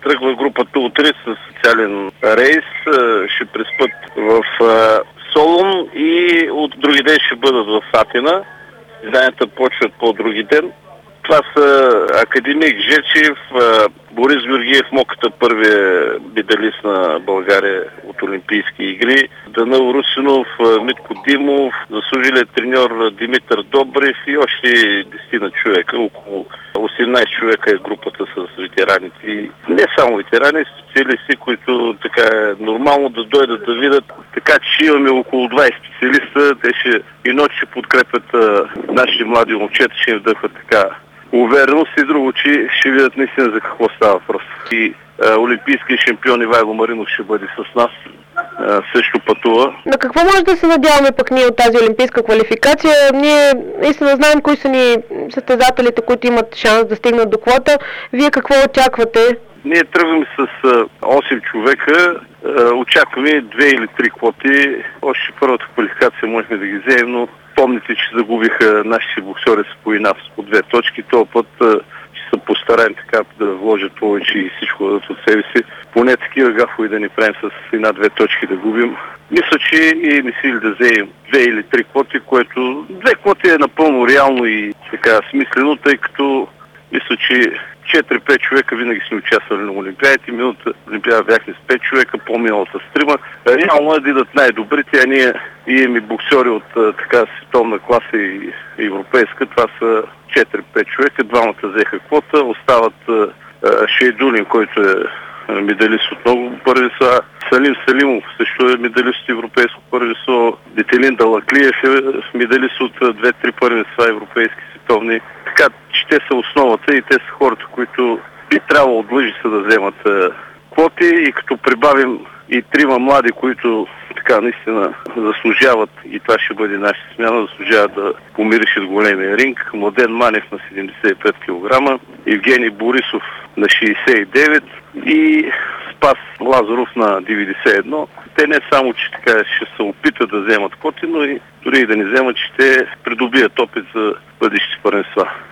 Тръгва групата утре с специален рейс. Ще преспът в Солун и от други ден ще бъдат в Атина. Изданията почват по други ден. Това са академик Жечев, Борис Георгиев, Моката, първият медалист на България от Олимпийски игри, Данил Русинов, Митко Димов, заслужилият треньор Димитър Добрев и още 10 човека. Около 18 човека е групата с ветераните. И не само ветерани, специалисти, които така е нормално да дойдат да видят. Така че имаме около 20 специалиста. Те и ночи ще подкрепят нашите млади момчета, ще им вдъхват така увереност и друго, че ще видят наистина за какво става въпрос. И олимпийският шампион Ивайло Маринов ще бъде с нас. Също пътува. На какво може да се надяваме пък ние от тази олимпийска квалификация? Ние наистина знаем кои са ни състезателите, които имат шанс да стигнат до квота. Вие какво очаквате? Ние тръгваме с 8 човека. Очакваме 2 или 3 квоти. Още първата квалификация можехме да ги вземем, но помните, че загубиха нашите боксери с по инав по 2 точки. Този път ще се постараем така да вложат повече и всичко дадат от себе си. Поне такива гафови да ни правим с 1-2 точки да губим. Мисля, че и не сили да вземем 2 или 3 квоти, което 2 квоти е напълно реално и така смислено, тъй като мисля, че 4-5 човека винаги сме участвали на Олимпиадите. Миналата Олимпиада бяхме с 5 човека, по-миналата с 3. Реално е да идат най-добрите, а ние имаме боксери от така световна класа и европейска. Това са 4-5 човека, двамата взеха квота, остават Шейдулин, който е медалист от много първенства. Салим Салимов също е медалист от европейско първенство. Детелин Далаклиев е медалист от 2-3 първенства европейски световни. Така, че те са основата и те са хората, които би трябвало от лъжица да вземат квоти и като прибавим и 3 млади, които така наистина заслужават и това ще бъде нашата смяна, заслужават да помиришат големия ринг. Младен Манев на 75 кг, Евгений Борисов на 69 и Спас Лазаров на 91. Те не само, че така ще се опитат да вземат квоти, но и дори и да не вземат, че те придобият опит за бъдещи първенства.